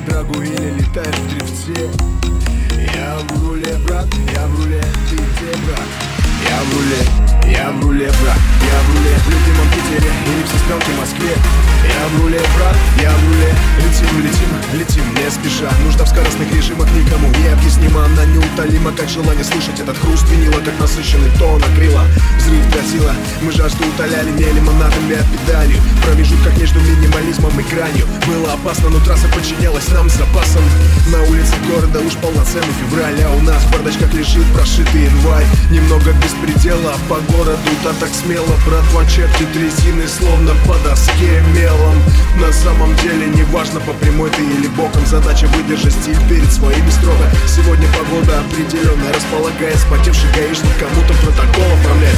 драгу или летаешь в дрифте. Я в руле, брат, я в руле, ты где, брат? Я в руле, я в руле, брат, я в руле, в любимом Питере или в сестренке Москве. Я в руле, брат, я в руле, летим, летим, летим, не спеша. Нужда в скоростных режимах никому необъяснима. Она неутолима, как желание слышать этот хруст винила, как насыщенный тон акрила. Взрыв грозила, мы жажду утоляли не лимонадами, а педалью. В промежутках между минимализмом и гранью было опасно, но трасса подчинялась нам с запасом. На улице города уж полноценный февраль, а у нас в бардачках лежит прошитый январь. Немного беспредела, а по городу-то так смело. Братва чертит резины, словно по доске мелом. На самом деле неважно, по прямой ты или боком, задача выдержать стиль перед своими строго. Сегодня погода определенная, располагает спотевший гаишник кому-то протокол оформлять.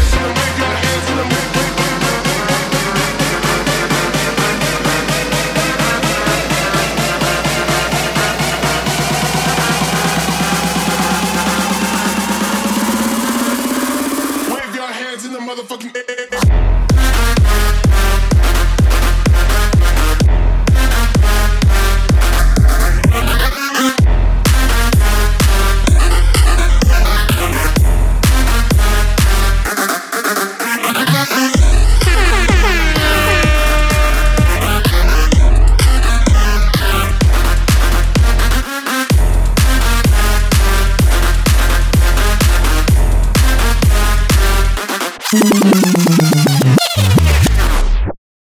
We'll be right back.